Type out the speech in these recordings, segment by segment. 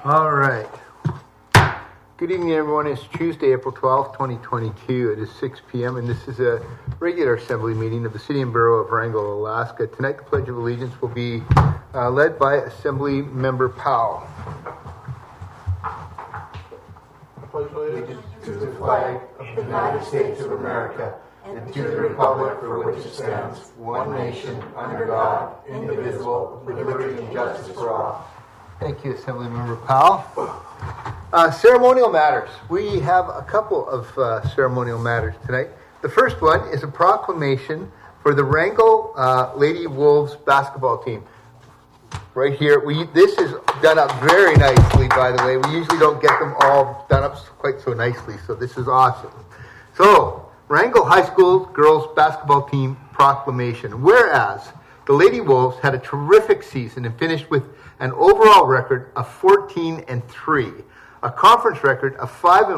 All right. Good evening, everyone. It's Tuesday, April 12th, 2022. It is 6 p.m., and this is a regular assembly meeting of the City and Borough of Wrangell, Alaska. Tonight, the Pledge of Allegiance will be led by Assembly Member Powell. I pledge allegiance to the flag of the United States of America and to the republic for which it stands, one nation, under God, indivisible, with liberty and justice for all. Thank you, Assembly Member Powell. Ceremonial matters. We have a couple of ceremonial matters tonight. The first one is a proclamation for the Wrangell Lady Wolves basketball team. Right here, this is done up very nicely, by the way. We usually don't get them all done up quite so nicely, so this is awesome. So, Wrangell High School girls basketball team proclamation. Whereas the Lady Wolves had a terrific season and finished with an overall record of 14-3, a conference record of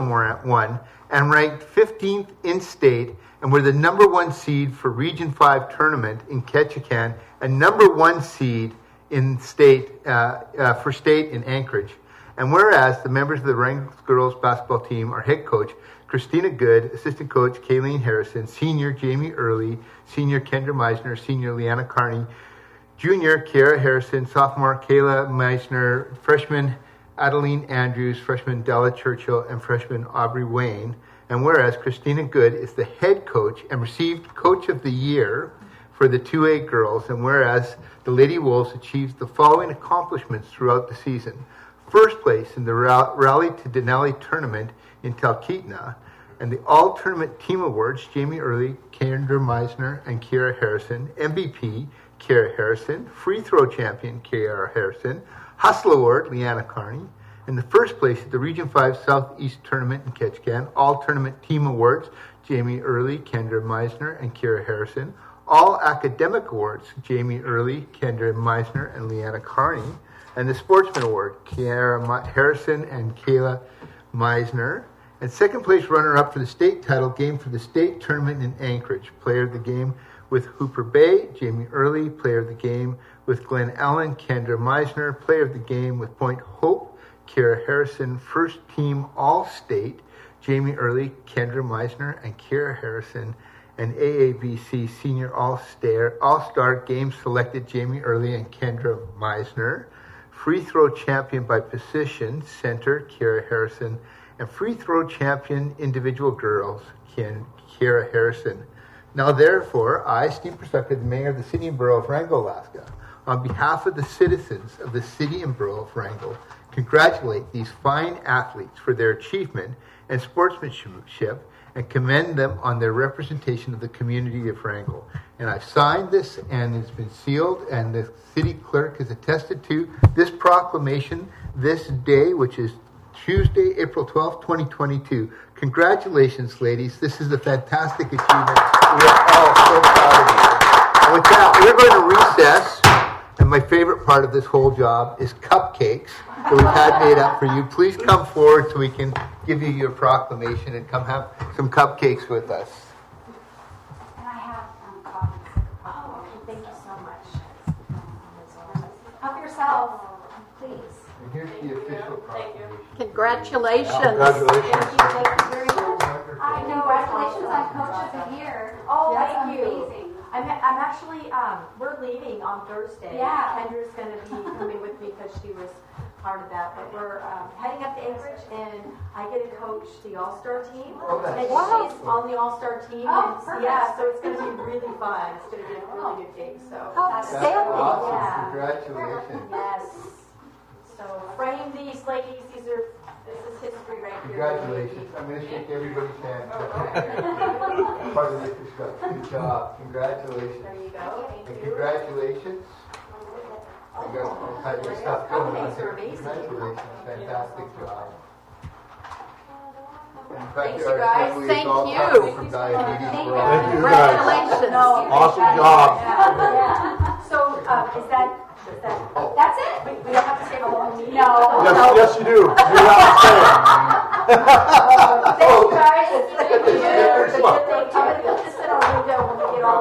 5-1, and ranked 15th in state, and were the number 1 seed for Region 5 tournament in Ketchikan, and number 1 seed in state for state in Anchorage. And whereas the members of the Wrangell girls basketball team are head coach Christina Good, assistant coach Kayleen Harrison, senior Jamie Early, senior Kendra Meisner, senior Leanna Carney, junior Kiara Harrison, sophomore Kayla Meisner, freshman Adeline Andrews, freshman Della Churchill, and freshman Aubrey Wayne. And whereas Christina Good is the head coach and received Coach of the Year for the 2A girls, and whereas the Lady Wolves achieved the following accomplishments throughout the season. First place in the Rally to Denali tournament in Talkeetna, and the All-Tournament Team Awards, Jamie Early, Kendra Meisner, and Kiara Harrison. MVP, Kiara Harrison. Free Throw Champion, Kiara Harrison. Hustle Award, Leanna Carney. In the first place at the Region 5 Southeast Tournament in Ketchikan, All-Tournament Team Awards, Jamie Early, Kendra Meisner, and Kiara Harrison. All Academic Awards, Jamie Early, Kendra Meisner, and Leanna Carney. And the Sportsman Award, Kiara Harrison and Kayla Meisner. And second place runner-up for the state title game for the state tournament in Anchorage. Player of the game with Hooper Bay, Jamie Early. Player of the game with Glen Ellen, Kendra Meisner. Player of the game with Point Hope, Kiara Harrison. First team All-State, Jamie Early, Kendra Meisner, and Kiara Harrison. And AABC Senior All-Star Game selected Jamie Early and Kendra Meisner. Free throw champion by position, center, Kiara Harrison. And free throw champion individual girls, Kiara Harrison. Now therefore, I, Steve Pursucker, the Mayor of the City and Borough of Wrangell, Alaska, on behalf of the citizens of the City and Borough of Wrangell, congratulate these fine athletes for their achievement and sportsmanship, and commend them on their representation of the community of Wrangell. And I've signed this, and it's been sealed, and the city clerk has attested to this proclamation this day, which is Tuesday, April 12th, 2022. Congratulations, ladies. This is a fantastic achievement. We are all so proud of you. And with that, we're going to recess. And my favorite part of this whole job is cupcakes that we've had made up for you. Please come forward so we can give you your proclamation and come have some cupcakes with us. And I have coffee. Oh, okay. Thank you so much. Help yourself, please. And here's the official proclamation. Congratulations. Congratulations. Thank you very much. Congratulations on Coach of the Year. Oh, That's thank you. amazing. I'm actually, we're leaving on Thursday. Yeah. Kendra's going to be coming with me because she was part of that. But we're heading up to Anchorage, and I get to coach the All-Star team. Oh, that's and wonderful. she's on the All-Star team. Oh, and perfect. Yeah, so it's going to be really fun. It's going to be a really good game. So That's Outstanding. awesome. Yeah. Congratulations. yes. So frame these ladies. This is history right here. Congratulations. I'm going to shake everybody's hand. Part of this stuff. Good job. Congratulations. There you go. And Thank you. congratulations. You got all kinds of stuff going on Cupcakes are here. amazing. Congratulations. Fantastic job. And in fact, Thanks, our you guys. assembly is Thank all you. suffering from diabetes. Thank We're you. all Thank you, here. Congratulations. Awesome job. Yeah. So is that That's it. we don't have to stay the whole meeting? No. Yes, you do. You have to say Thank you guys. Thank you. Stickers. I'm gonna put this in our window when we get all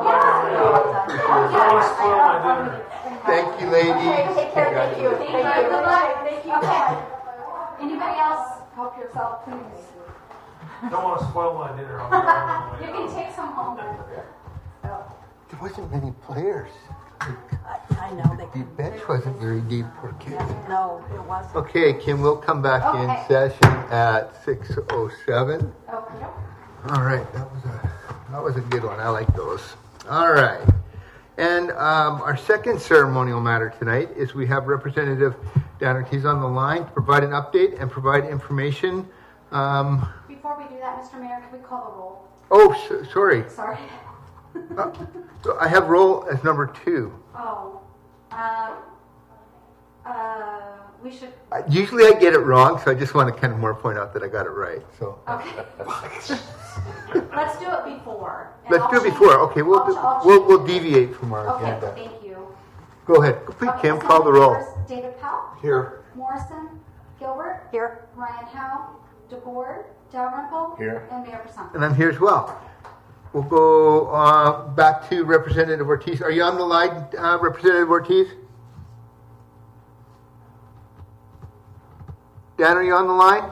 done. Thank you, ladies. Okay, take care. Thank you. Thank you. Thank you. Good luck. Thank you. Anybody else? Help yourself, please. Don't want to spoil my dinner. You can take some home. There wasn't many players. I know The bench wasn't very deep for kids. No, it wasn't. Okay, Kim, we'll come back Okay. in session at 6:07. Okay. All right, that was a good one. I like those. All right. And our second ceremonial matter tonight is we have Representative Dan Ortiz on the line to provide an update and provide information. Before we do that, Mr. Mayor, can we call Sorry. the roll? Sorry. So I have roll as number 2. Oh. We should. Usually I get it wrong, so I just want to kind of more point out that I got it right. So Okay. Let's do it before. And let's I'll do it change- before. Okay, I'll we'll change it. deviate from our Okay, agenda. thank you. Go ahead. Please, Okay, Kim, call the Assembly roll. members David Powell, Here. Morrison, Gilbert, Here. Ryan Howe, DeBoer, Dalrymple, Here. and Mayor Persson. And I'm here as well. We'll go back to Representative Ortiz. Are you on the line, Representative Ortiz? Dan, are you on the line?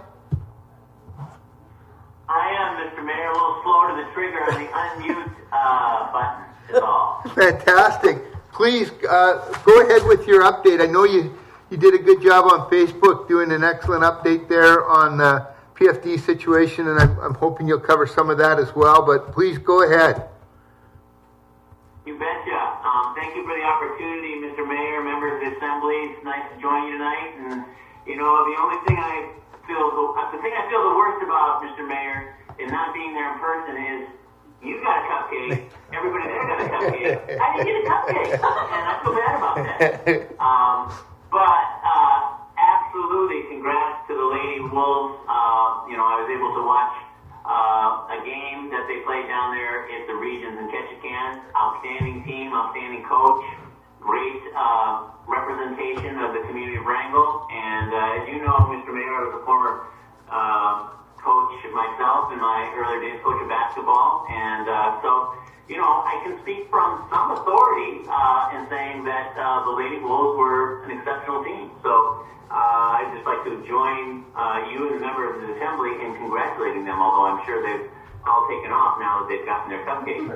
I am, Mr. Mayor, a little slow to the trigger on the unmute button is all. Fantastic. Please go ahead with your update. I know you did a good job on Facebook doing an excellent update there on the PFD situation, and I'm hoping you'll cover some of that as well, but please go ahead. You betcha. Thank you for the opportunity, Mr. Mayor, members of the Assembly. It's nice to join you tonight. And, you know, the only thing I feel the worst about, Mr. Mayor, is not being there in person is you got a cupcake. Everybody there got a cupcake. I didn't get a cupcake, and I feel bad about that. But absolutely, congrats to the Lady Wolves. I was able to watch a game that they played down there at the Regions in Ketchikan. Outstanding team, outstanding coach, great representation of the community of Wrangell. And as you know, Mr. Mayor, I was a former coach myself in my earlier days, coach of basketball. And so, I can speak from some authority in saying that the Lady Wolves were an exceptional team. So I'd just like to join you and the members of the Assembly in congratulating them, although I'm sure they've all taken off now that they've gotten their cupcakes.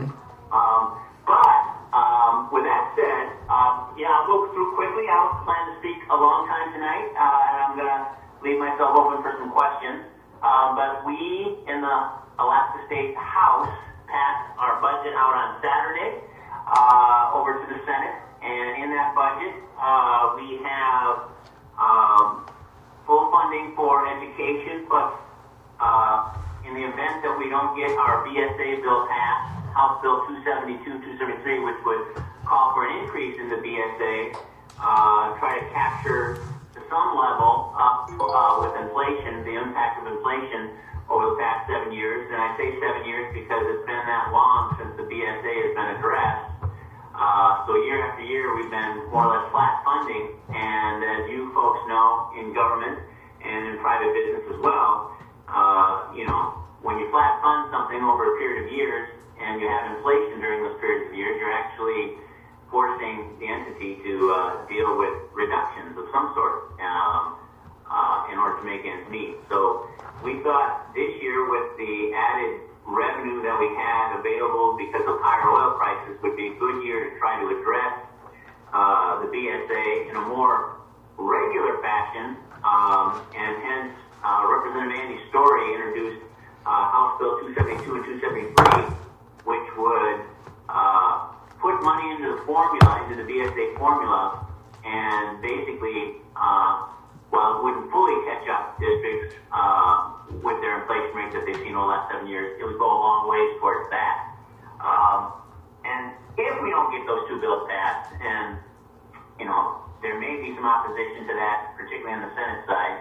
With that said, I'll go through quickly. I don't plan to speak a long time tonight, and I'm going to leave myself open for some questions. But we in the Alaska State House passed our budget out on Saturday over to the Senate, and in that budget we have full funding for education, but in the event that we don't get our BSA bill passed, House Bill 272, 273, which would call for an increase in the BSA, try to capture to some level up with inflation, the impact of inflation over the past 7 years. And I say 7 years because it's been that long since the BSA has been addressed. So year after year, we've been more or less flat funding. And as you folks know, in government and in private business as well, when you flat fund something over a period of years and you have inflation during those periods of years, you're actually forcing the entity to deal with reductions of some sort in order to make ends meet. So we thought this year, with the added revenue that we had available because of higher oil prices, would be a good year to try to address the BSA in a more regular fashion, and hence Representative Andy Story introduced House Bill 272 and 273, which would put money into the formula, into the BSA formula, and basically, while it wouldn't fully catch up districts with their inflation rate that they've seen over the last 7 years, it would go a long ways towards that. And if we don't get those two bills passed, and there may be some opposition to that, particularly on the Senate side,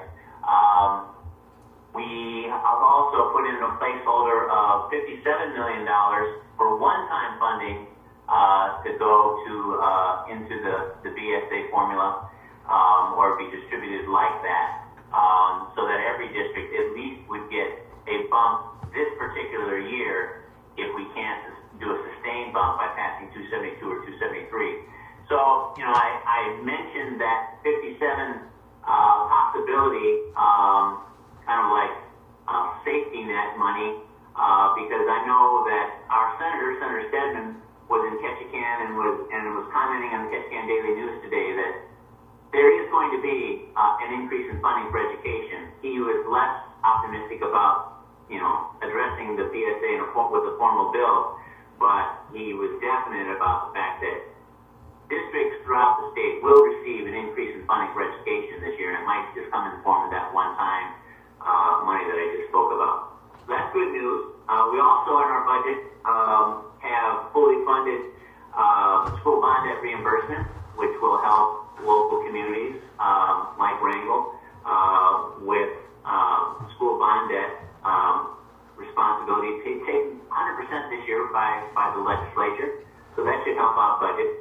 we have also put in a placeholder of $57 million for one-time funding to go into the BSA formula, or be distributed like that, so that every district at least would get a bump this particular year if we can't do a sustained bump by passing 272 or 273. So, I mentioned that $57 possibility, kind of like safety net money, because I know that our Senator Stedman, was in Ketchikan and was commenting on the Ketchikan Daily News today that there is going to be an increase in funding for education. He was less optimistic about, addressing the PSA with a formal bill, but he was definite about the fact that districts throughout the state will receive an increase in funding for education this year, and it might just come in the form of that one-time money that I just spoke about. So that's good news. We also, in our budget, have fully funded school bond debt reimbursement, which will help local communities like Wrangell with school bond debt responsibility taken 100% this year by the legislature. So that should help out budget.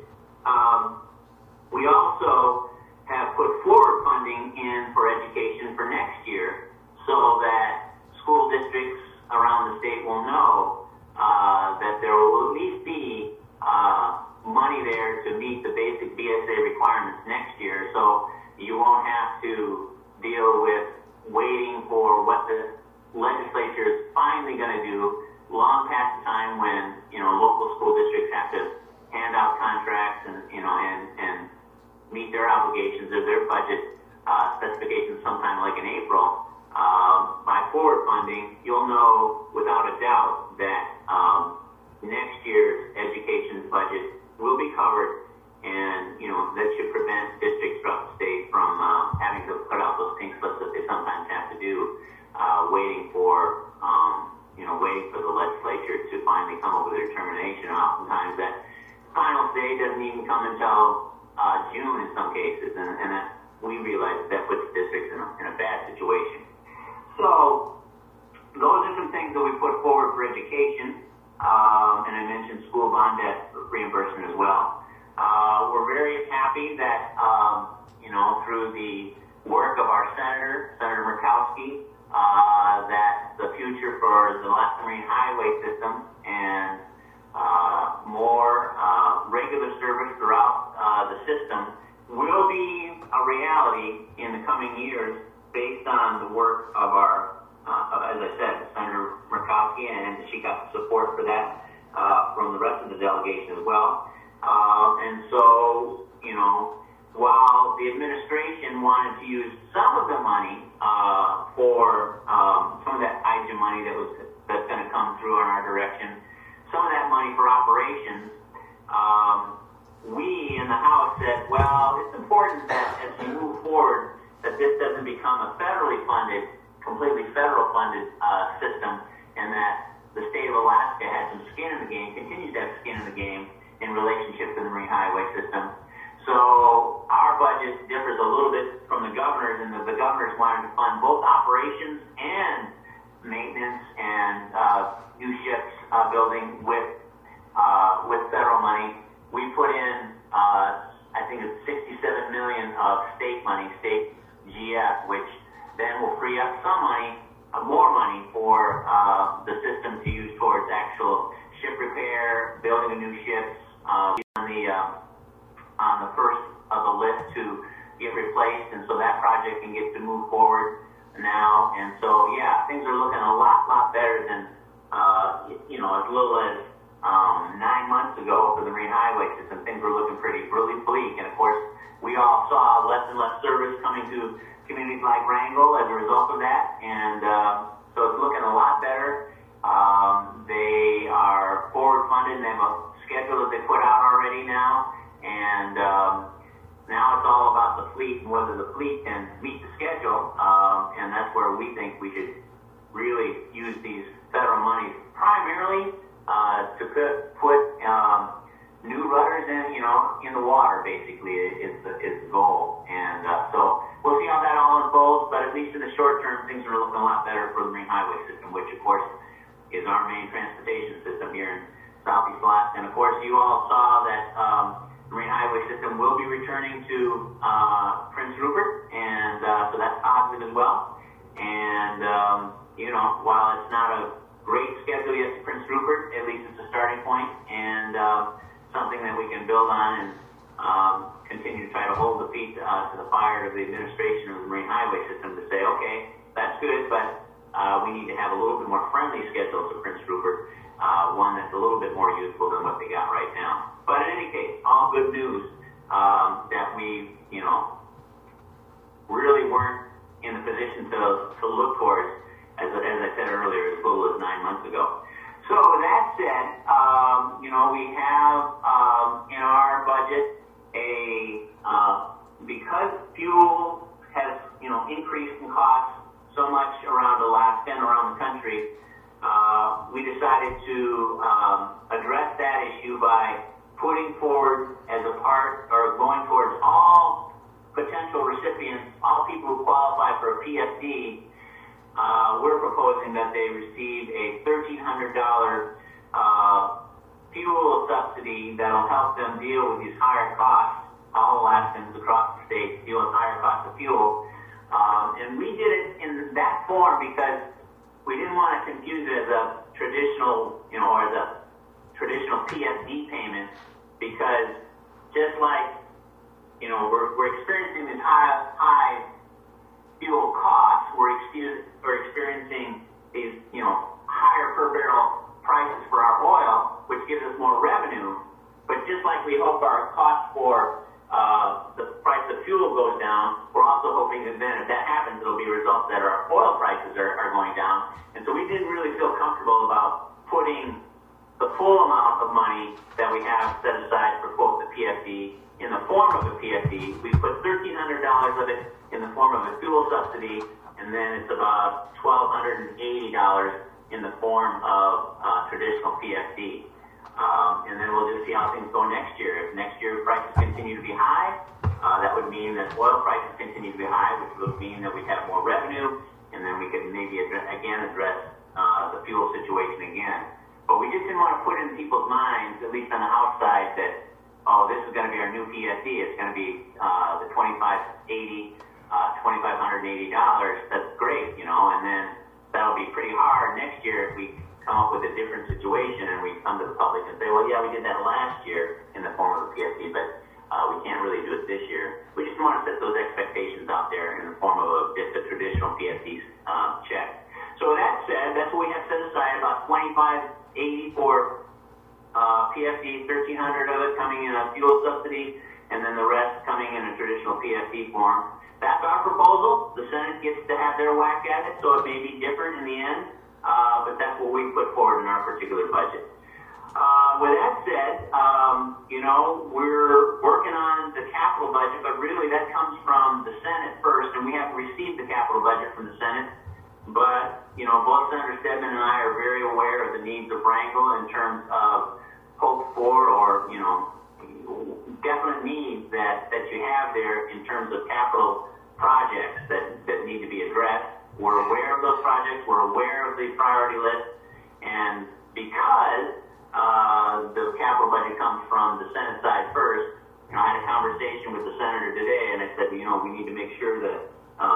We also have put forward funding in for education for next year so that school districts around the state will know that there will at least be money there to meet the basic BSA requirements next year. So you won't have to deal with waiting for what the legislature is finally going to do long past the time when, local school districts have to hand out contracts and meet their obligations of their budget specifications sometime like in April. By forward funding, you'll know without a doubt that next year's education budget will be covered, and that should prevent districts throughout the state from having to put out those pink slips that they sometimes have to do, waiting for the legislature to finally come up with a determination. And oftentimes that final say doesn't even come until June in some cases, and that we realize that puts districts in a bad situation. So those are some things that we put forward for education, and I mentioned school bond debt reimbursement as well. We're very happy that through the work of our Senator Murkowski, that the future for the Alaska Marine Highway System and more regular service throughout the system will be a reality in the coming years based on the work of our, as I said, Senator Murkowski, and she got support for that from the rest of the delegation as well. And so, while the administration wanted to use some of the money for some of that IGA money that's going to come through in our direction, some of that money for operations, we in the House said, well, it's important that as we move forward, that this doesn't become a completely federal funded system, and that the state of Alaska has some skin in the game, continues to have skin in the game in relationship to the Marine Highway System. So our budget differs a little bit from the governor's, and the governor's wanted to fund both operations and maintenance and new ships building with federal money. We put in, I think it's $67 million of state money, state GF, which then will free up some money, more money for the system to use towards actual ship repair, building of new ships, on the first of the list to get replaced, and so that project can get to move forward now. And so, yeah, things are looking a lot better than, as little as 9 months ago for the Marine Highway System. Things were looking really bleak, and of course, we all saw less and less service coming to communities like Wrangell as a result of that, and so it's looking a lot better. They are forward funded, and they have a schedule that they put out already now, and now it's all about the fleet and whether the fleet can meet the schedule, and that's where we think we should really use these federal monies primarily to put new rudders in the water, basically, is the goal. And so we'll see how that all unfolds, but at least in the short term, things are looking a lot better for the Marine Highway System, which, of course, is our main transportation system here in Southeast Alaska. And, of course, you all saw that the Marine Highway System will be returning to Prince Rupert, and so that's positive as well. And, while it's not a great schedule yet to Prince Rupert, at least it's a starting point and something that we can build on continue to try to hold the feet to the fire of the administration of the Marine Highway System to say, okay, that's good, but we need to have a little bit more friendly schedule to Prince Rupert, one that's a little bit more useful than what they got right now. But in any case, all good news that we, really weren't in the position to look towards, as I said earlier, as little as 9 months ago. So that said, we have in our budget because fuel has increased in cost so much around the country, we decided to address that issue by putting forward as a part, or going towards all potential recipients, all people who qualify for a PFD. We're proposing that they receive a $1,300 fuel subsidy that'll help them deal with these higher costs. All Alaskans across the state deal with higher costs of fuel. And we did it in that form because we didn't want to confuse it as a traditional, or as a traditional PFD payment, because just like, we're experiencing these high fuel costs, we're experiencing these, higher per barrel prices for our oil, which gives us more revenue. But just like we hope our cost for the price of fuel goes down, we're also hoping that then if that happens, it'll be a result that our oil prices are going down. And so we didn't really feel comfortable about putting the full amount of money that we have set aside for, quote, the PFD in the form of a PFD. We put $1,300 of it in the form of a fuel subsidy, and then it's about $1,280 in the form of traditional PFD. And then we'll just see how things go next year. If next year prices continue to be high, that would mean that oil prices continue to be high, which would mean that we'd have more revenue, and then we could maybe address the fuel situation again. But we just didn't want to put in people's minds, at least on the outside, that, oh, this is going to be our new PFD. It's going to be the $2,580, $2,580. That's great, and then that'll be pretty hard next year if we come up with a different situation and we come to the public and say, well, yeah, we did that last year in the form of a PFD, but we can't really do it this year. We just want to set those expectations out there in the form of just a traditional PFD check. So that said, that's what we have set aside, about $2,580 for PFD, $1,300 of it coming in a fuel subsidy, and then the rest coming in a traditional PFD form. That's our proposal. The Senate gets to have their whack at it, so it may be different in the end, but that's what we put forward in our particular budget. With that said, we're working on the capital budget, but really that comes from the Senate first, and we haven't received the capital budget from the Senate. But, both Senator Stedman and I are very aware of the needs of Wrangell in terms of hoped for or, definite needs that you have there in terms of capital projects that need to be addressed. We're aware of those projects. We're aware of the priority list. And because the capital budget comes from the Senate side first, I had a conversation with the senator today, and I said, we need to make sure that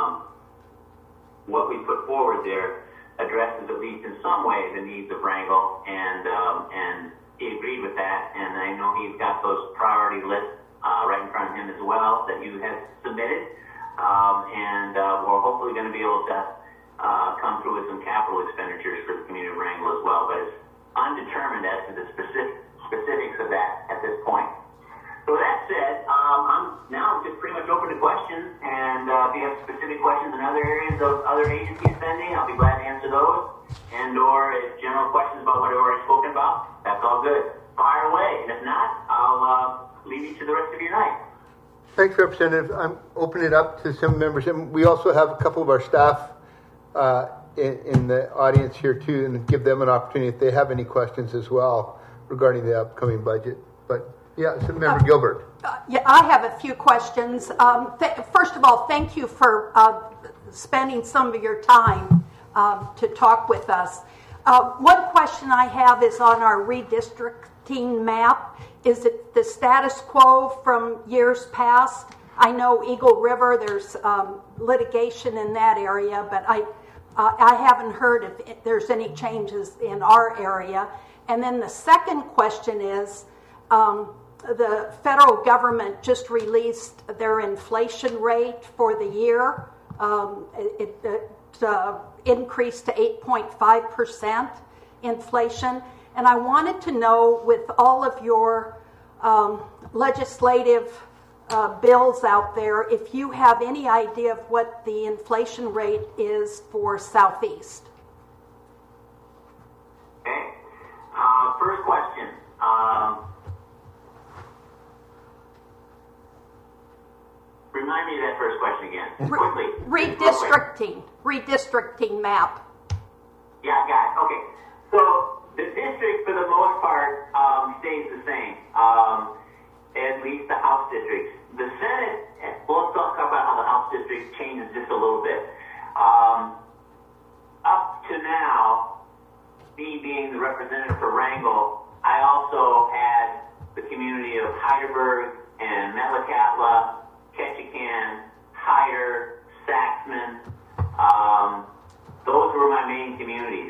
what we put forward there addresses, at least in some way, the needs of Wrangell, and he agreed with that, and I know he's got those priority lists right in front of him as well that you have submitted, and we're hopefully going to be able to come through with some capital expenditures for the community of Wrangell as well, but it's undetermined as to the specifics of that at this point. So that said, I'm now just pretty much open to questions, and if you have specific questions in other areas of other agency spending, I'll be glad to answer those, and/or if general questions about what I've already spoken about, that's all good. Fire away, and if not, I'll leave you to the rest of your night. Thanks, Representative. I'm opening it up to some members, and we also have a couple of our staff in the audience here too, and give them an opportunity if they have any questions as well regarding the upcoming budget. But yeah, so Member Gilbert. Yeah, I have a few questions. First of all, thank you for spending some of your time to talk with us. One question I have is on our redistricting map. Is it the status quo from years past? I know Eagle River, there's litigation in that area, but I haven't heard if there's any changes in our area. And then the second question is, the federal government just released their inflation rate for the year. It increased to 8.5% inflation. And I wanted to know, with all of your legislative bills out there, if you have any idea of what the inflation rate is for Southeast. Okay. First question. Remind me of that first question again, quickly. Redistricting map. Yeah, got it. Okay. So the district, for the most part, stays the same. At least the House districts. The Senate, we'll talk about how the House district changes just a little bit. Up to now, me being the representative for Wrangell, I also had the community of Heidelberg and Metlakatla, Ketchikan, Hyder, Saxman. Those were my main communities.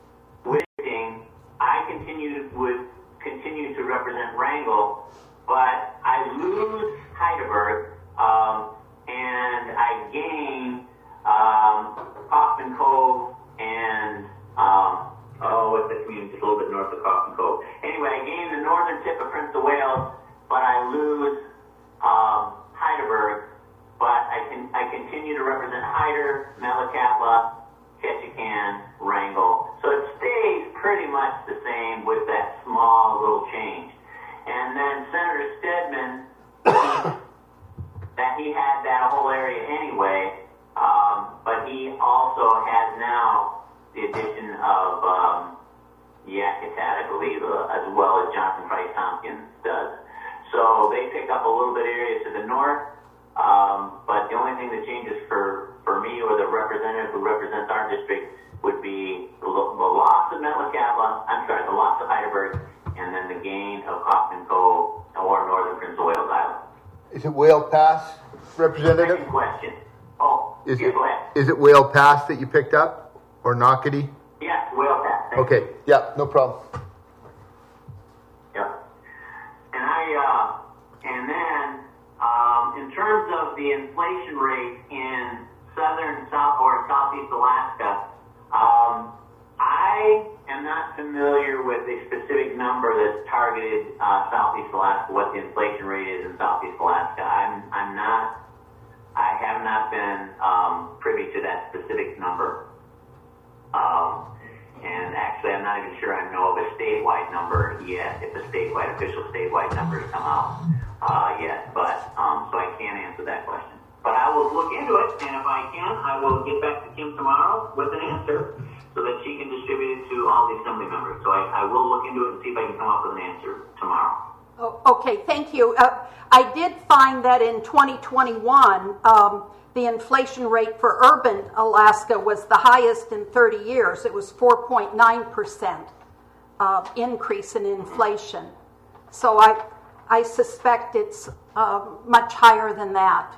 I would continue to represent Wrangell, but I lose Heidelberg, and I gain Kaufman Cove and what's the community just a little bit north of Kaufman Cove? Anyway, I gain the northern tip of Prince of Wales, but I lose Heidelberg. But I continue to represent Hyder, Metlakatla, Ketchikan, Wrangell. So it stays pretty much the same with that small little change. And then Senator Stedman, that he had that whole area anyway, but he also has now the addition of Yakutat, I believe, as well as Johnson Price Tompkins does. So they pick up a little bit area to the north, but the only thing that changes for me or the representative who represents our district would be the loss of the loss of Heidelberg, and then the gain of Kaufman Cove or northern Prince of Wales Island. Is it Whale Pass, Representative? Second question. Go ahead. Is it Whale Pass that you picked up, or Knockety? Yes, Whale Pass. Okay, yeah, no problem. Yep. And then in terms of the inflation rate in southeast Alaska, I am not familiar with a specific number that's targeted southeast Alaska, what the inflation rate is in southeast Alaska. I have not been privy to that specific number. And actually, I'm not even sure I know of a statewide number yet, if a official statewide number has come out yet. But, so I can't answer that question. But I will look into it, and if I can, I will get back to Kim tomorrow with an answer so that she can distribute it to all the assembly members. So I will look into it and see if I can come up with an answer tomorrow. Oh, okay, thank you. I did find that in 2021, the inflation rate for urban Alaska was the highest in 30 years. It was 4.9% increase in inflation. So I suspect it's much higher than that.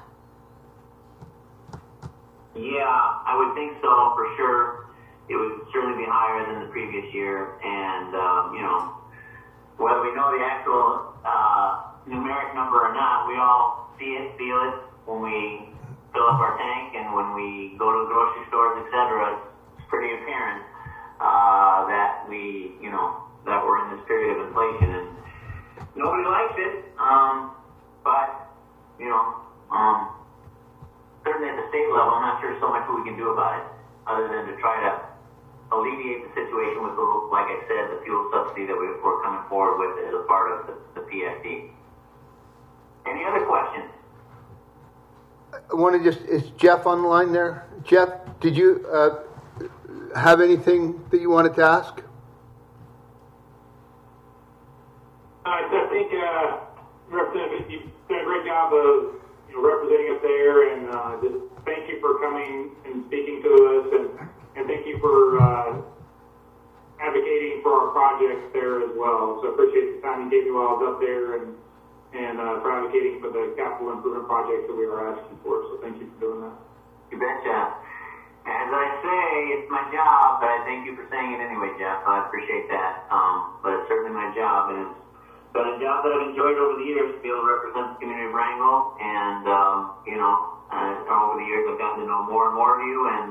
Yeah, I would think so, for sure. It would certainly be higher than the previous year. And, whether we know the actual numeric number or not, we all see it, feel it when we fill up our tank and when we go to the grocery stores, etc. It's pretty apparent that that we're in this period of inflation, and nobody likes it. But certainly at the state level, I'm not sure so much what we can do about it, other than to try to alleviate the situation with, like I said, the fuel subsidy that we're coming forward with as a part of the PSD. Any other questions? I want to is Jeff on the line there? Jeff, did you have anything that you wanted to ask? I think, Representative, you've done a great job of representing us there, and just thank you for coming and speaking to us, and thank you for advocating for our projects there as well. So I appreciate the time you gave me while I was up there, and for advocating for the capital improvement projects that we were asking for. So thank you for doing that. You betcha. As I say, it's my job, but I thank you for saying it anyway, Jeff. I appreciate that. But it's certainly my job, and it's been a job that I've enjoyed over the years to be able to represent the community of Wrangell, and over the years I've gotten to know more and more of you, and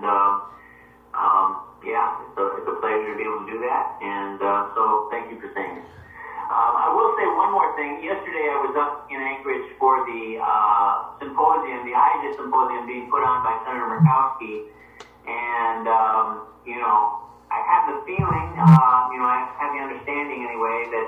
it's a pleasure to be able to do that, and so thank you for saying it. I will say one more thing. Yesterday I was up in Anchorage for the symposium, the IJIS symposium being put on by Senator Murkowski, and I have the feeling, I have the understanding anyway that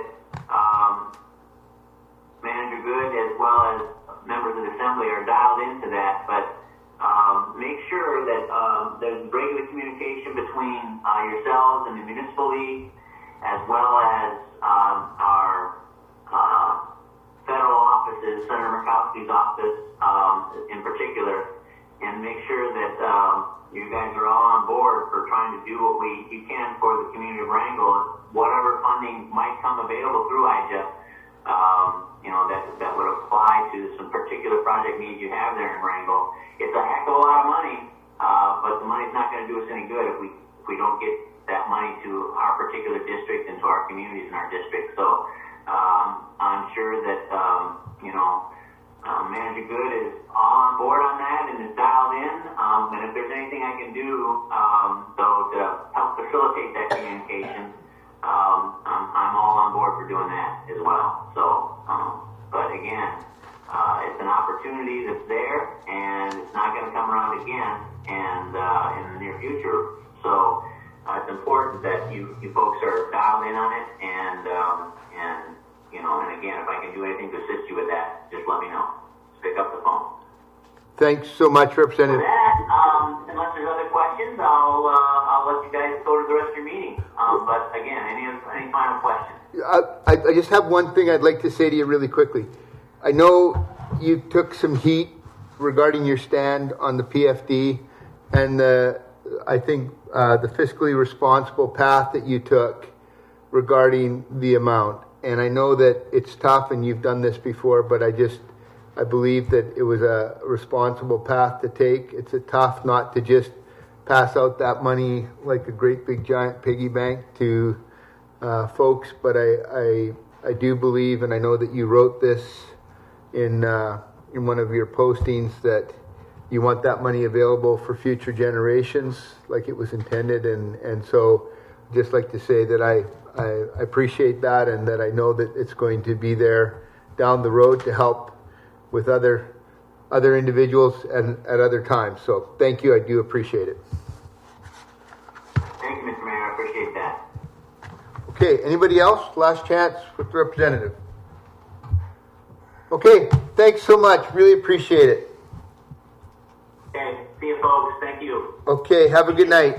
Manager Good as well as members of the Assembly are dialed into that, but make sure that there's regular communication between yourselves and the municipal league, as well as our federal offices, Senator Murkowski's office in particular, and make sure that you guys are all on board for trying to do what you can for the community of Wrangell. Whatever funding might come available through IJIS, that would apply to some particular project needs you have there in Wrangell. It's a heck of a lot of money, but the money's not going to do us any good if we don't get that money to our particular district and to our communities in our district. So I'm sure that Manager Good is all on board on that and is dialed in. And if there's anything I can do to help facilitate that communication, I'm all on board for doing that as well. So, but again, it's an opportunity that's there, and it's not going to come around again, and in the near future. So it's important that you folks are dialed in on it, and again, if I can do anything to assist you with that, just let me know. Just pick up the phone. Thanks so much, Representative. With that, unless there's other questions, I'll let you guys go to the rest of your meeting. But again, any final questions? I just have one thing I'd like to say to you really quickly. I know you took some heat regarding your stand on the PFD and I think the fiscally responsible path that you took regarding the amount. And I know that it's tough and you've done this before, but I believe that it was a responsible path to take. It's tough not to just pass out that money like a great big giant piggy bank to folks, but I do believe, and I know that you wrote this in one of your postings, that you want that money available for future generations like it was intended, and so just like to say that I appreciate that, and that I know that it's going to be there down the road to help with other individuals and at other times. So thank you, I do appreciate it. Thank you, Mr. Mayor, I appreciate that. Okay, anybody else? Last chance with the representative. Okay, thanks so much, really appreciate it. Okay, see you folks, thank you. Okay, have a good night.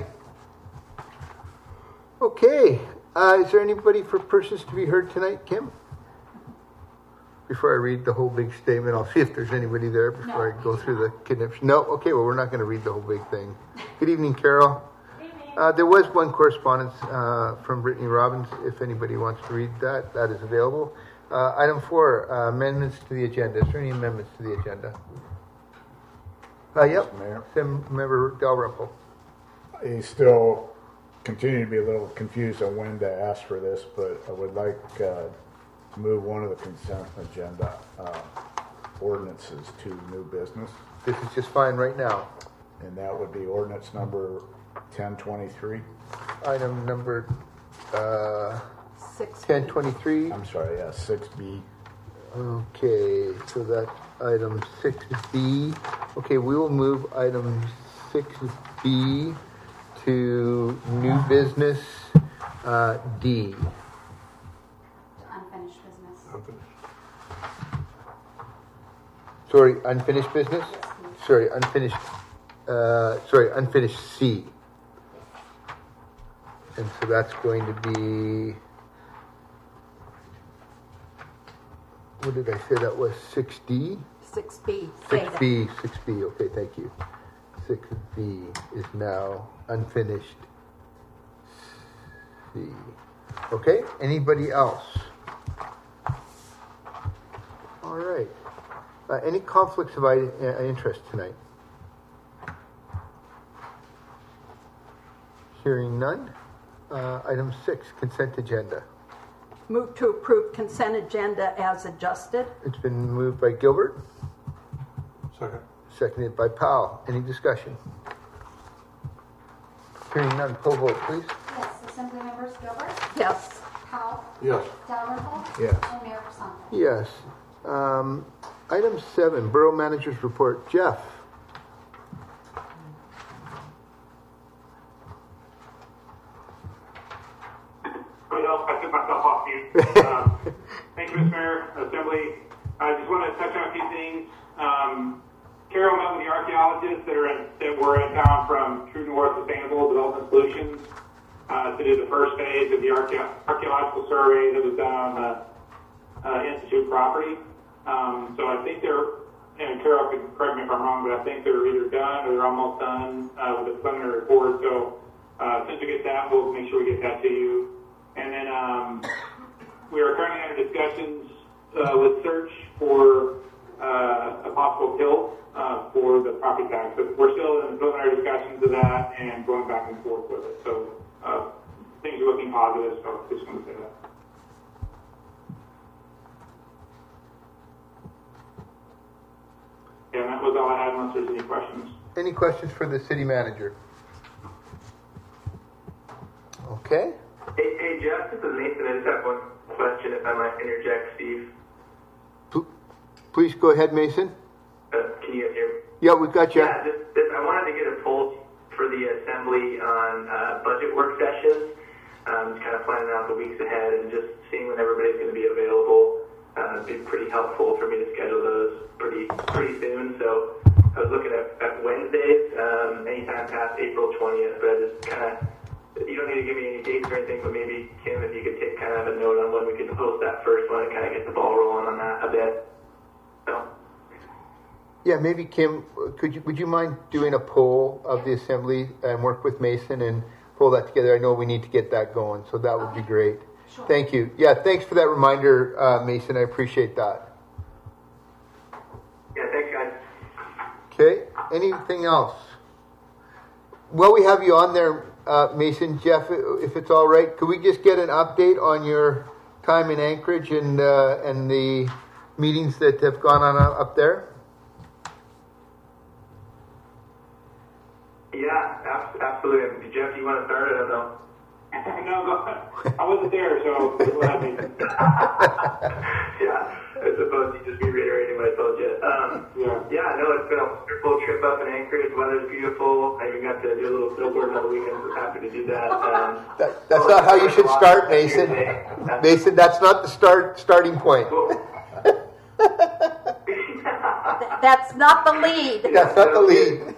Okay, is there anybody for persons to be heard tonight, Kim? Before I read the whole big statement, I'll see if there's anybody there before I go through the conniption. No? Okay, well, we're not going to read the whole big thing. Good evening, Carol. Good evening. There was one correspondence from Brittany Robbins. If anybody wants to read that, that is available. Item 4, amendments to the agenda. Is there any amendments to the agenda? Yep. Mayor. Member Dalrymple. I still continue to be a little confused on when to ask for this, but I would like to move one of the consent agenda ordinances to new business, This is just fine right now. and that would be ordinance number 1023. Item number 6. 1023. I'm sorry, yeah, 6B. Okay, so that's item 6B. Okay, we will move item 6B to new business D. Unfinished business. Sorry, unfinished business? Sorry, unfinished C. And so that's going to be, what did I say that was, 6D? 6B. 6B, okay, thank you. 6B is now unfinished C. Okay, anybody else? All right. Any conflicts of interest tonight? Hearing none. Item 6, consent agenda. Move to approve consent agenda as adjusted. It's been moved by Gilbert, Second. seconded by Powell. Any discussion? Hearing none, poll vote, please. Yes, Assembly Members Gilbert, Yes. Powell, Yes. Dalrymple, Yes. and Mayor Persona. Yes. Item 7, Borough Manager's Report. Jeff? Well, I took myself off mute. Thank you, Mr. Mayor, Assembly. I just want to touch on a few things. Carol met with the archaeologists that were in town from True North Sustainable Development Solutions to do the first phase of the archaeological survey that was done on the Institute property. So I think and Carol can correct me if I'm wrong, but I think they're either done or they're almost done with the preliminary report. So since we get that, we'll make sure we get that to you. And then we are currently under discussions with Search for a possible tilt for the property tax. But we're still in the preliminary discussions of that and going back and forth with it. So things are looking positive, so I just want to say that. Yeah, and that was all I had unless there's any questions. Any questions for the city manager? Okay. Hey, Jeff, this is Nathan. I just have one question, if I might interject, Steve. Please go ahead, Mason. Can you guys hear me? Yeah, we've got you. Yeah, I wanted to get a pulse for the Assembly on budget work sessions, just kind of planning out the weeks ahead and just seeing when everybody's going to be available. It'd be pretty helpful for me to schedule those pretty soon. So I was looking at Wednesdays, anytime past April 20th, but I just kind of, you don't need to give me any dates or anything, but maybe, Kim, if you could take kind of a note on when we can post that first one and kind of get the ball rolling on that a bit. So. Yeah, maybe Kim, would you mind doing a poll of the assembly and work with Mason and pull that together? I know we need to get that going, so that would be great. Sure. Thank you. Yeah, thanks for that reminder, Mason. I appreciate that. Yeah, thanks, guys. Okay, anything else? Well, we have you on there, Mason. Jeff, if it's all right, could we just get an update on your time in Anchorage and the meetings that have gone on up there? Yeah, absolutely. Jeff, do you want to start? I don't know. No, I wasn't there, so what I mean. Yeah, I suppose you just be reiterating what I told you. Yeah, no, it's been a wonderful trip up in Anchorage. Weather's beautiful. I even got to do a little snowboarding on the weekend. Was happy to do that. That's not how you should start, Mason. Mason, that's not the starting point. That's not the lead. That's not the lead.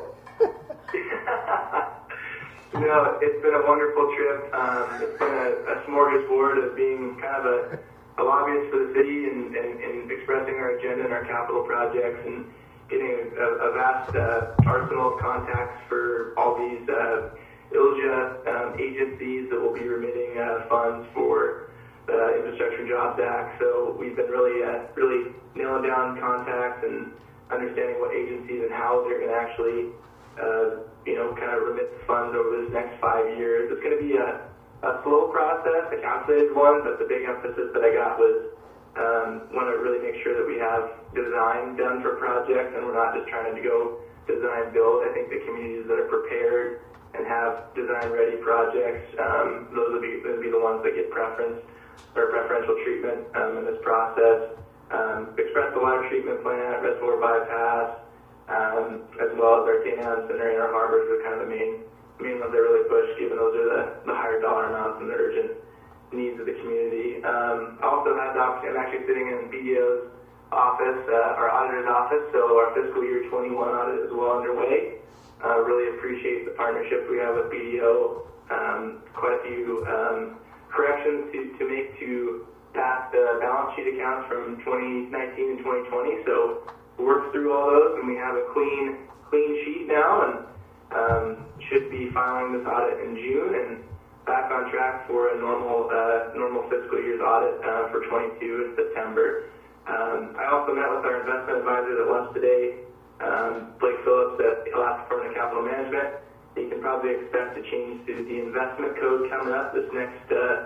No, it's been a wonderful trip. It's been a smorgasbord of being kind of a lobbyist for the city and expressing our agenda and our capital projects and getting a vast arsenal of contacts for all these ILJA agencies that will be remitting funds for the Infrastructure and Jobs Act. So we've been really nailing down contacts and understanding what agencies and how they're going to actually kind of remit the funds over this next 5 years. It's going to be a slow process, a calculated one, but the big emphasis that I got was want to really make sure that we have design done for projects and we're not just trying to go design build. I think the communities that are prepared and have design-ready projects, those would be the ones that get preferential treatment in this process. Express the water treatment plant, reservoir bypass, as well as our dams and our harbors are kind of the main ones that really push, given those are the higher dollar amounts and the urgent needs of the community. I also had the opportunity, I'm actually sitting in BDO's office, our auditor's office, so our fiscal year 21 audit is well underway. Really appreciate the partnership we have with BDO. Quite a few corrections to make to past balance sheet accounts from 2019 and 2020, so we worked through all those and we have a clean sheet now and should be filing this audit in June and back on track for a normal fiscal year's audit for 22 in September. I also met with our investment advisor that left today, Blake Phillips at Alaska Department of Capital Management. You can probably expect a change to the investment code coming up this next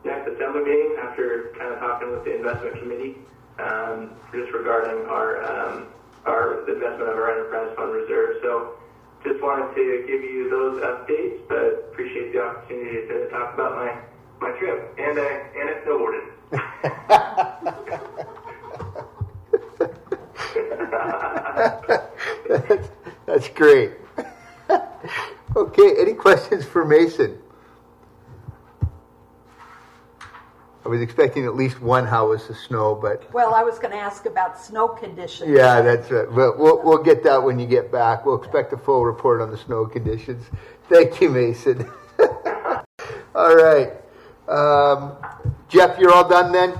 next assembly meeting after kind of talking with the investment committee, just regarding our investment of our enterprise fund reserve. So just wanted to give you those updates, but appreciate the opportunity to talk about my trip and it's snowboarding. That's great. Okay, any questions for Mason? I was expecting at least one how was the snow, but Well, I was going to ask about snow conditions. yeah, that's right. But we'll get that when you get back. We'll expect a full report on the snow conditions. Thank you, Mason. All right. Jeff, you're all done then?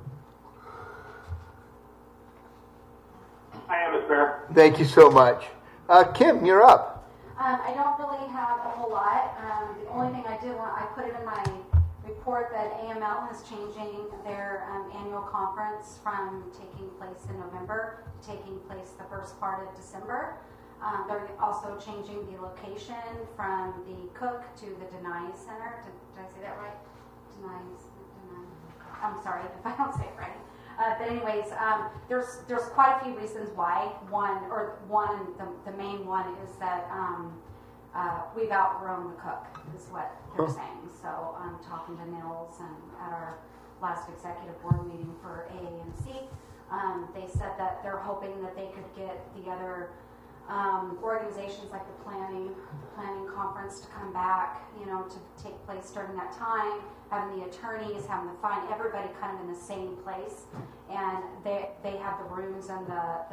I am, Mr. Mayor. Thank you so much. Kim, you're up. I don't really have a whole lot. The only thing I put it in my report that AML is changing their annual conference from taking place in November to taking place the first part of December. They're also changing the location from the Cook to the Denai Center. Did I say that right? Denai. I'm sorry if I don't say it right. But anyways, there's quite a few reasons why. The main one is that we've outgrown the Cook, is what they're saying. So I'm talking to Nils and at our last executive board meeting for AAMC, they said that they're hoping that they could get the other organizations like the planning conference to come back, to take place during that time, having the attorneys, having everybody kind of in the same place, and they have the rooms and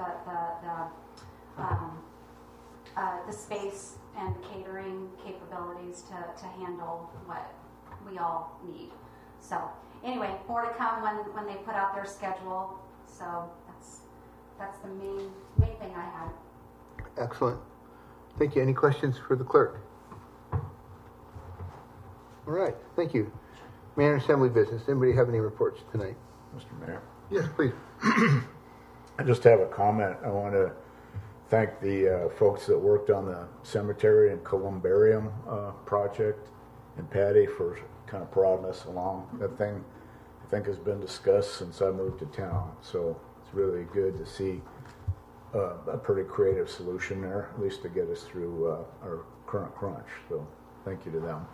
the space and catering capabilities to handle what we all need. So anyway, more to come when they put out their schedule. So that's the main thing I had. Excellent. Thank you. Any questions for the clerk? All right. Thank you. Mayor and Assembly business. Anybody have any reports tonight? Mr. Mayor. Yes, please. I just have a comment. I want to thank the folks that worked on the cemetery and columbarium project, and Patty for kind of prodding us along. That thing, I think, has been discussed since I moved to town. So it's really good to see a pretty creative solution there, at least to get us through our current crunch. So thank you to them.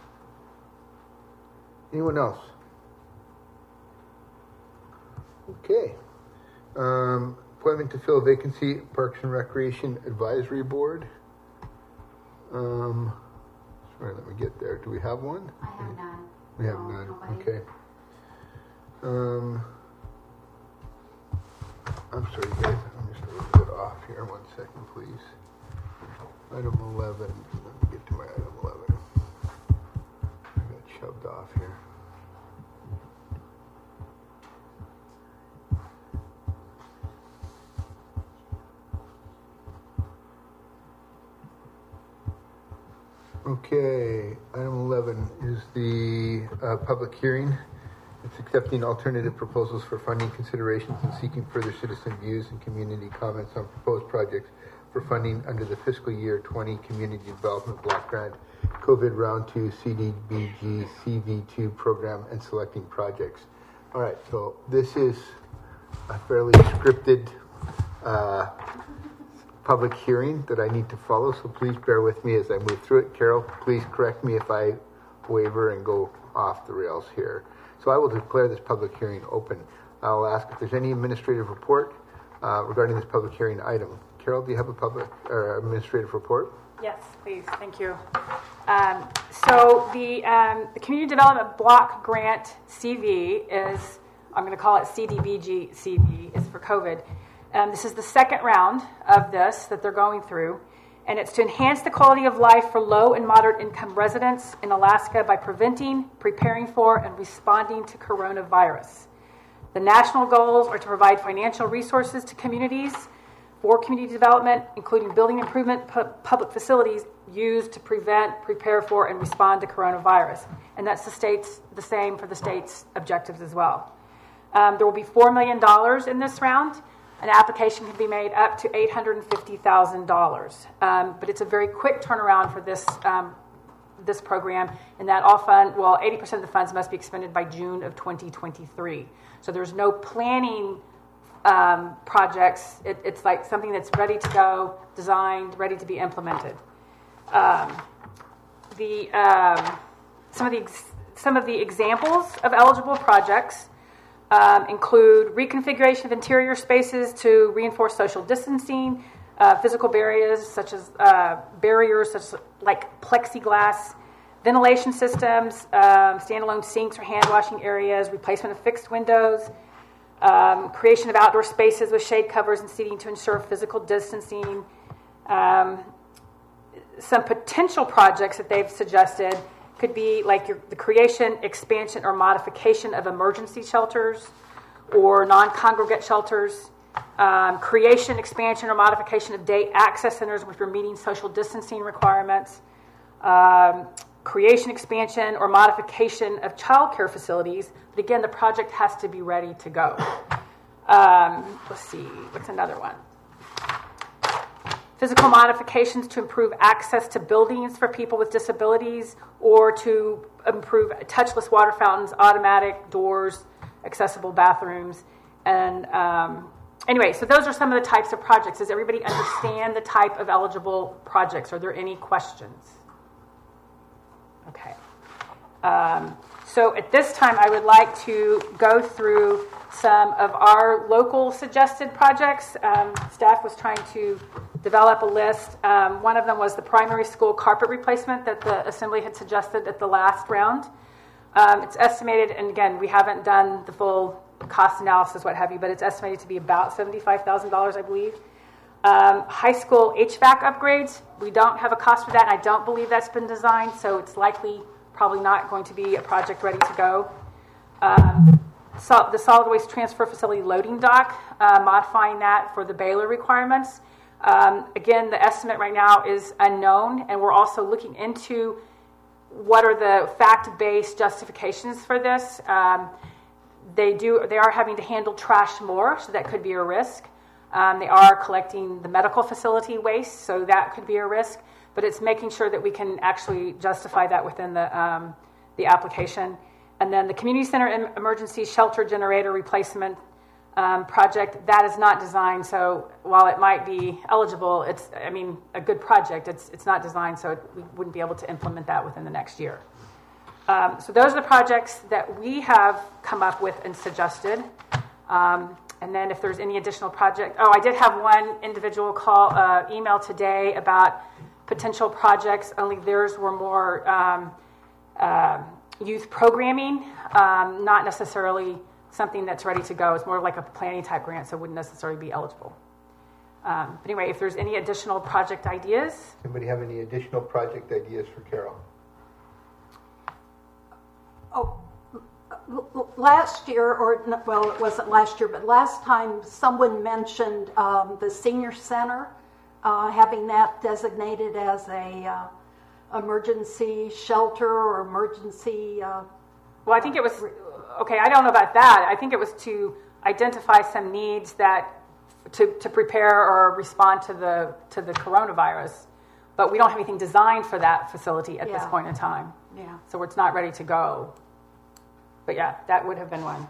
Anyone else? Okay. Appointment to fill a vacancy, Parks and Recreation Advisory Board. Sorry, let me get there. Do we have one? I have none. We have none. Nobody. Okay. I'm sorry, guys. I'm just a little bit off here. 1 second, please. Item 11. Let me get to my item 11. I got shoved off here. Okay, item 11 is the public hearing. It's accepting alternative proposals for funding considerations and seeking further citizen views and community comments on proposed projects for funding under the fiscal year 20 Community Development Block Grant, COVID Round 2 CDBG CV2 program, and selecting projects. All right, so this is a fairly scripted public hearing that I need to follow, so please bear with me as I move through it. Carol, please correct me if I waver and go off the rails here. So I will declare this public hearing open. I'll ask if there's any administrative report regarding this public hearing item. Carol, do you have a public or administrative report? Yes, please. Thank you. So the Community Development Block Grant CV is, I'm going to call it CDBG CV, is for COVID. This is the second round of this that they're going through, and it's to enhance the quality of life for low and moderate income residents in Alaska by preventing, preparing for, and responding to coronavirus. The national goals are to provide financial resources to communities for community development, including building improvement, public facilities used to prevent, prepare for, and respond to coronavirus. And that's the same for the state's objectives as well. There will be $4 million in this round. An application can be made up to $850,000. But it's a very quick turnaround for this this program, and that all 80% of the funds must be expended by June of 2023. So there's no planning projects. It's like something that's ready to go, designed, ready to be implemented. Some of the examples of eligible projects include reconfiguration of interior spaces to reinforce social distancing, physical barriers such as like plexiglass, ventilation systems, standalone sinks or hand washing areas, replacement of fixed windows, creation of outdoor spaces with shade covers and seating to ensure physical distancing. Some potential projects that they've suggested could be like the creation, expansion, or modification of emergency shelters or non-congregate shelters, creation, expansion, or modification of day access centers which are meeting social distancing requirements, creation, expansion, or modification of child care facilities. But again, the project has to be ready to go. Let's see, what's another one? Physical modifications to improve access to buildings for people with disabilities or to improve touchless water fountains, automatic doors, accessible bathrooms. And anyway, so those are some of the types of projects. Does everybody understand the type of eligible projects? Are there any questions? Okay. So at this time, I would like to go through some of our local suggested projects. Staff was trying to develop a list. One of them was the primary school carpet replacement that the Assembly had suggested at the last round. It's estimated, and again, we haven't done the full cost analysis, what have you, but it's estimated to be about $75,000, I believe. High school HVAC upgrades, we don't have a cost for that, and I don't believe that's been designed, so it's likely probably not going to be a project ready to go. The solid waste transfer facility loading dock, modifying that for the Baylor requirements. Again, the estimate right now is unknown, and we're also looking into what are the fact-based justifications for this. They are having to handle trash more, so that could be a risk. They are collecting the medical facility waste, so that could be a risk. But it's making sure that we can actually justify that within the application. And then the community center emergency shelter generator replacement project, that is not designed. So while it might be eligible, it's a good project. It's not designed, so we wouldn't be able to implement that within the next year. So those are the projects that we have come up with and suggested. And then if there's any additional project, I did have one individual email today about potential projects, only theirs were more youth programming, not necessarily something that's ready to go. It's more like a planning type grant, so it wouldn't necessarily be eligible. But anyway, if there's any additional project ideas. Anybody have any additional project ideas for Carol? Last year, it wasn't last year, but last time someone mentioned the senior center, having that designated as a emergency shelter or emergency. Well, I think it was, I don't know about that. I think it was to identify some needs to prepare or respond to the coronavirus. But we don't have anything designed for that facility at this point in time. Yeah. So it's not ready to go. But yeah, that would have been one.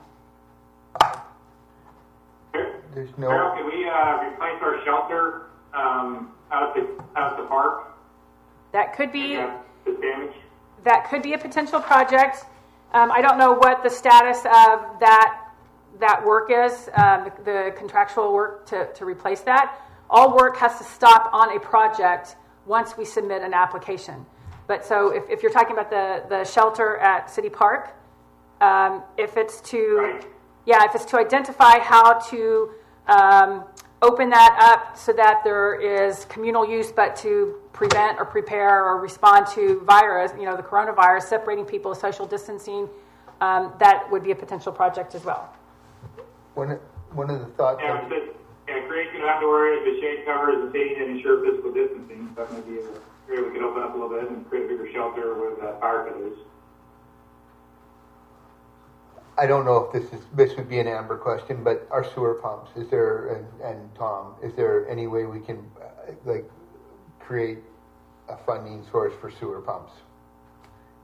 There's no. Carol, can we replace our shelter out at the park? That could be. The damage. That could be a potential project. I don't know what the status of that work is. The contractual work to replace that. All work has to stop on a project once we submit an application. But so if you're talking about the shelter at City Park. If it's to identify how to open that up so that there is communal use, but to prevent or prepare or respond to virus, the coronavirus, separating people, social distancing, that would be a potential project as well. One of the thoughts. Creation of outdoor areas with shade covers and seating and ensure physical distancing. That may be an area we could open up a little bit and create a bigger shelter with fire pillars. I don't know if this would be an Amber question, but our sewer pumps, is there, and Tom, is there any way we can create a funding source for sewer pumps?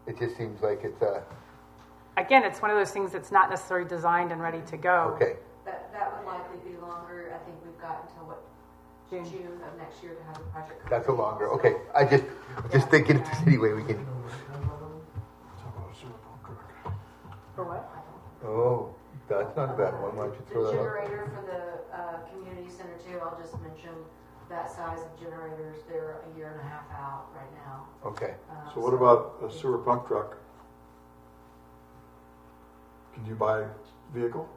It just seems like it's a, Again, it's one of those things that's not necessarily designed and ready to go. okay. That would likely be longer. I think we've got until what, June. June of next year to have the project. That's a complete. longer, So- okay. I just thinking if there's any way we can, For what? oh, that's not a bad one. Why don't you The throw that out? generator for the community center too, I'll just mention that size of generators, they're a year and a half out right now. Okay. So what about a sewer pump truck? Can you buy a vehicle?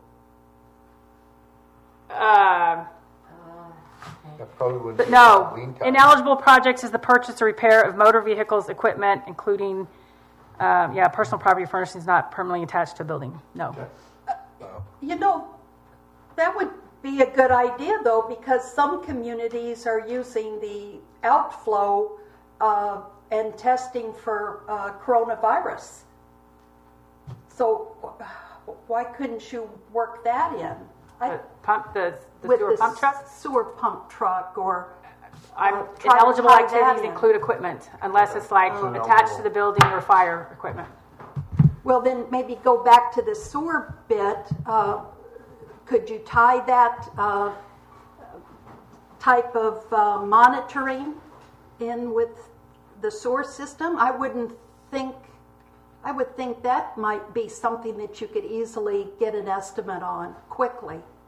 That probably wouldn't But be no, lean time. ineligible projects is the purchase or repair of motor vehicles, equipment, including, personal property furnishings not permanently attached to a building. No. You know, that would be a good idea, though, because some communities are using the outflow and testing for coronavirus. So why couldn't you work that in? The With sewer pump truck? Sewer pump truck or... I'm try to ineligible tie that activities in. include equipment, unless it's like attached to the building or fire equipment. Well, then maybe go back to the sewer bit. Could you tie that type of monitoring in with the sewer system? I would think that might be something that you could easily get an estimate on quickly.